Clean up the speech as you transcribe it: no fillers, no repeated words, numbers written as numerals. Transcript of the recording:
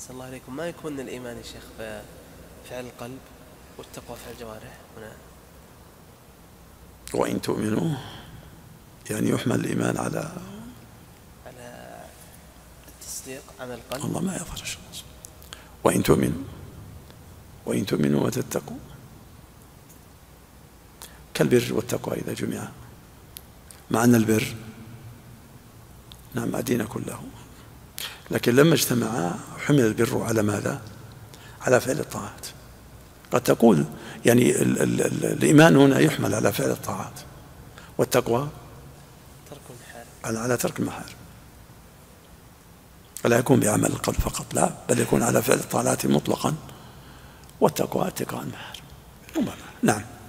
صلى الله عليكم، ما يكون الإيمان يا شيخ فعل القلب والتقوى فعل الجوارح هنا؟ وإن تؤمنوا يعني يحمل الإيمان على التصديق عمل القلب. الله ما يظهر الشخص. وإن تؤمنوا وتتقوا كالبر والتقوى إذا جمعا، مع أن البر نعم الدين كله، لكن لما اجتمعا حمل البر على ماذا؟ على فعل الطاعات. قد تقول يعني الإيمان هنا يحمل على فعل الطاعات، والتقوى على ترك المحارم، فلا يكون بعمل القلب فقط، لا، بل يكون على فعل الطاعات مطلقا، والتقوى اتقاء المحارم. نعم.